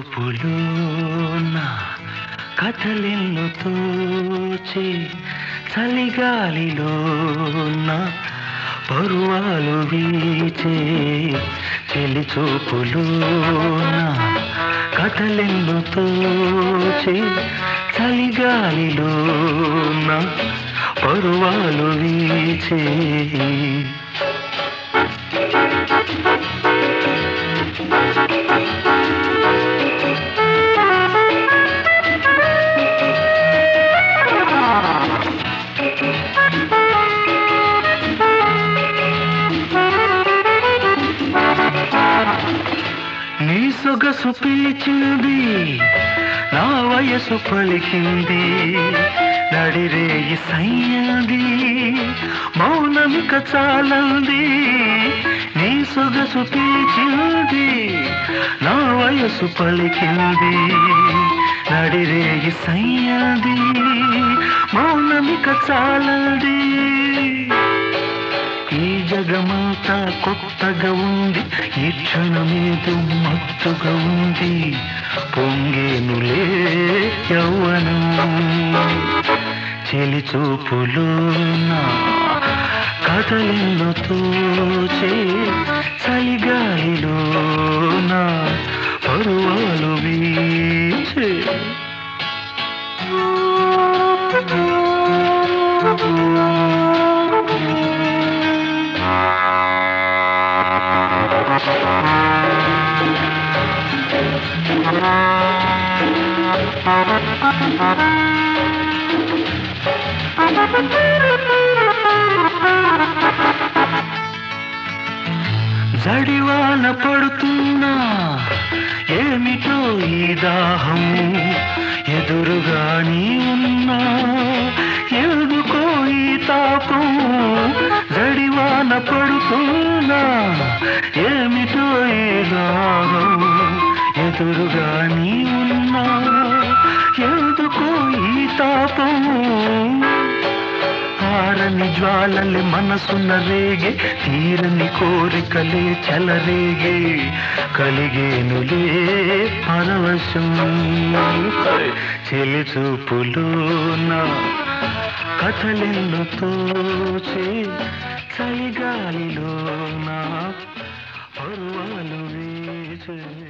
చూపులోన కథలెన్ను తోచి చలిగాలిలోన పరువాలు వీచే చెలి చూపులోన కథలెన్ను తోచి చలిగాలిలోన పరువాలు వీచే నీ సొగసు పిలిచింది, నా వయసు పలికింది, నడిరేయి సయ్యంది, మౌనమిక చాలంది. నీ సొగసు పిలిచింది, నా వయసు పలికింది, నడిరేయి సయ్యంది, మౌనమిక చాలంది. ఈ జగమంతా కొత్తగా ఉంది, ఈ క్షణమేదో మత్తుగా ఉంది, పొంగేనులే యౌవనం. చెలి చూపులోన కథలెన్ను తోచే చలిగాలిలోన పరువాలు వీచే. జడివాన పడుతున్నా ఏమిటో ఈ దాహం, ఎదురుగా నీ ఉన్నా ఎందుకో ఈ తాపం. జడివాన పడుతున్నా ఏమిటో ఈ దాహం, ఎదురుగా నీ ఉన్నా ఎందుకో ఈ తాపం. ఆరని జ్వాలలే మనసున రేగే, తీరని కోరికలే చెలరేగే, కలిగేనులే పరవశం. చెలి చూపులోన కథలెన్ను తోచే చలిగాలిలోన పరువాలు వీచే.